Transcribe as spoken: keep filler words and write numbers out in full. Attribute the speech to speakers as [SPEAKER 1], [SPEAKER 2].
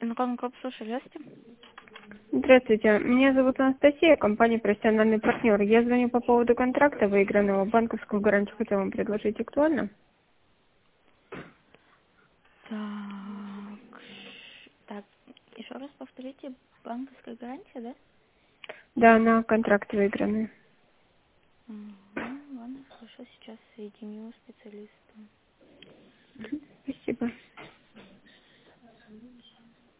[SPEAKER 1] Инком Кроп, слушай, здравствуйте.
[SPEAKER 2] Здравствуйте, меня зовут Анастасия, компания «Профессиональный партнер». Я звоню по поводу контракта выигранного. Банковскую гарантию хотела вам предложить. Актуально?
[SPEAKER 1] Так, ш- так, еще раз повторите, банковская гарантия, да?
[SPEAKER 2] Да, на контракт выигранный.
[SPEAKER 1] Угу, ладно, хорошо, сейчас соединю специалиста.
[SPEAKER 2] Спасибо.